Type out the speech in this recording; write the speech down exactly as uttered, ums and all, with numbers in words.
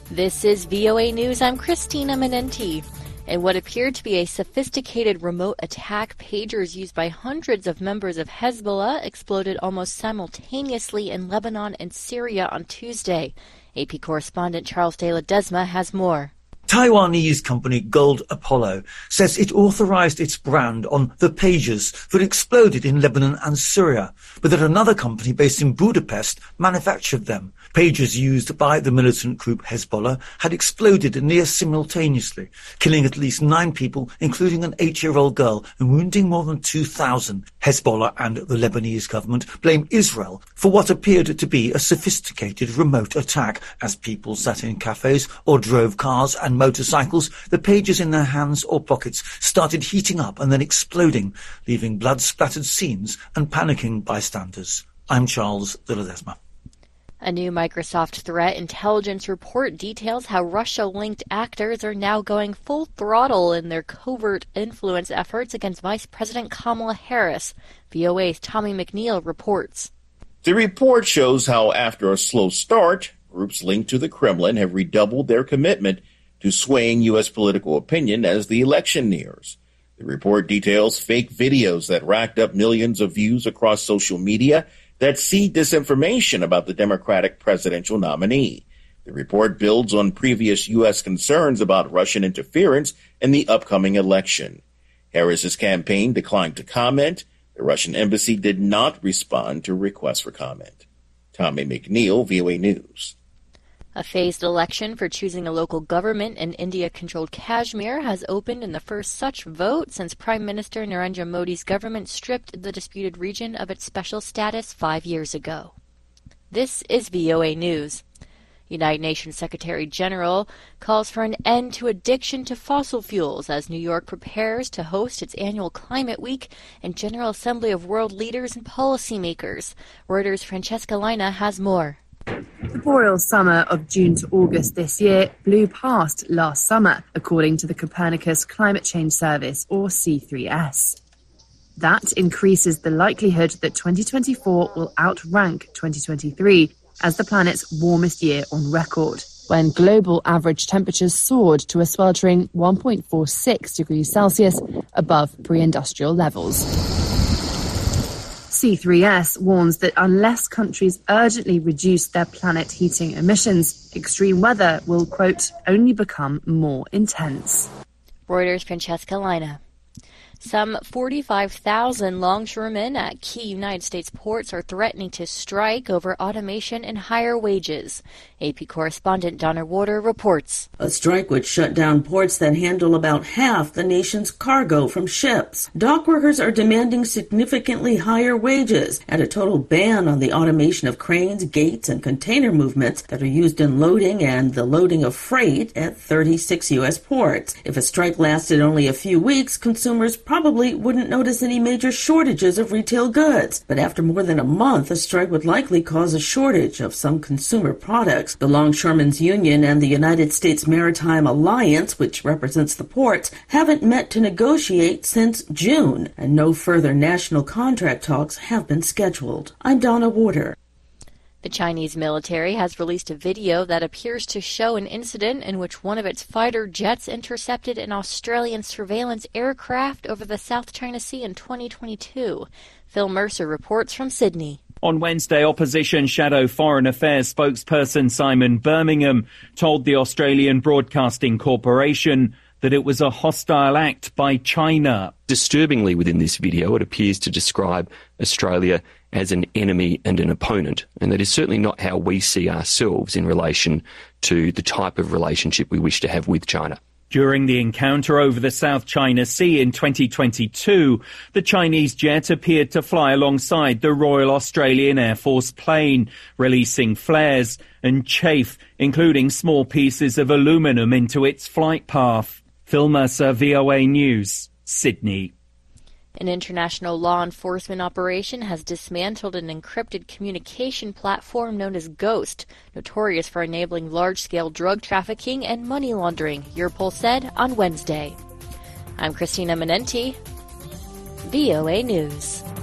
This is V O A News. I'm Christina Menenti. In what appeared to be a sophisticated remote attack, pagers used by hundreds of members of Hezbollah exploded almost simultaneously in Lebanon and Syria on Tuesday. A P correspondent Charles de Ledesma has more. Taiwanese company Gold Apollo says it authorized its brand on the pagers that exploded in Lebanon and Syria, but that another company based in Budapest manufactured them. Pagers used by the militant group Hezbollah had exploded near simultaneously, killing at least nine people, including an eight-year-old girl, and wounding more than two thousand. Hezbollah and the Lebanese government blame Israel for what appeared to be a sophisticated remote attack. As people sat in cafes or drove cars and motorcycles, the pagers in their hands or pockets started heating up and then exploding, leaving blood-splattered scenes and panicking bystanders. I'm Charles de Ledesma. A new Microsoft threat intelligence report details how Russia-linked actors are now going full throttle in their covert influence efforts against Vice President Kamala Harris. V O A's Tommy McNeil reports. The report shows how, after a slow start, groups linked to the Kremlin have redoubled their commitment to swaying U S political opinion as the election nears. The report details fake videos that racked up millions of views across social media that seed disinformation about the Democratic presidential nominee. The report builds on previous U S concerns about Russian interference in the upcoming election. Harris's campaign declined to comment. The Russian embassy did not respond to requests for comment. Tommy McNeil, V O A News. A phased election for choosing a local government in India-controlled Kashmir has opened in the first such vote since Prime Minister Narendra Modi's government stripped the disputed region of its special status five years ago. This is V O A News. United Nations Secretary General calls for an end to addiction to fossil fuels as New York prepares to host its annual Climate Week and General Assembly of World Leaders and Policymakers. Reuters' Francesca Lina has more. The boreal summer of June to August this year blew past last summer, according to the Copernicus Climate Change Service, or C three S. That increases the likelihood that twenty twenty-four will outrank twenty twenty-three as the planet's warmest year on record, when global average temperatures soared to a sweltering one point four six degrees Celsius above pre-industrial levels. C three S warns that unless countries urgently reduce their planet heating emissions, extreme weather will, quote, only become more intense. Reuters' Francesca Lina. Some forty-five thousand longshoremen at key United States ports are threatening to strike over automation and higher wages. A P correspondent Donna Warder reports. A strike would shut down ports that handle about half the nation's cargo from ships. Dock workers are demanding significantly higher wages and a total ban on the automation of cranes, gates, and container movements that are used in loading and the loading of freight at thirty-six U S ports. If a strike lasted only a few weeks, consumers probably wouldn't notice any major shortages of retail goods. But after more than a month, a strike would likely cause a shortage of some consumer products. The Longshoremen's Union and the United States Maritime Alliance, which represents the ports, haven't met to negotiate since June, and no further national contract talks have been scheduled. I'm Donna Warder. The Chinese military has released a video that appears to show an incident in which one of its fighter jets intercepted an Australian surveillance aircraft over the South China Sea in twenty twenty-two. Phil Mercer reports from Sydney. On Wednesday, opposition Shadow Foreign Affairs spokesperson Simon Birmingham told the Australian Broadcasting Corporation that it was a hostile act by China. Disturbingly, within this video, it appears to describe Australia as an enemy and an opponent, and that is certainly not how we see ourselves in relation to the type of relationship we wish to have with China. During the encounter over the South China Sea in twenty twenty-two, the Chinese jet appeared to fly alongside the Royal Australian Air Force plane, releasing flares and chaff, including small pieces of aluminum, into its flight path. Phil Mercer, V O A News, Sydney. An international law enforcement operation has dismantled an encrypted communication platform known as Ghost, notorious for enabling large-scale drug trafficking and money laundering, Europol said on Wednesday. I'm Christina Menenti, V O A News.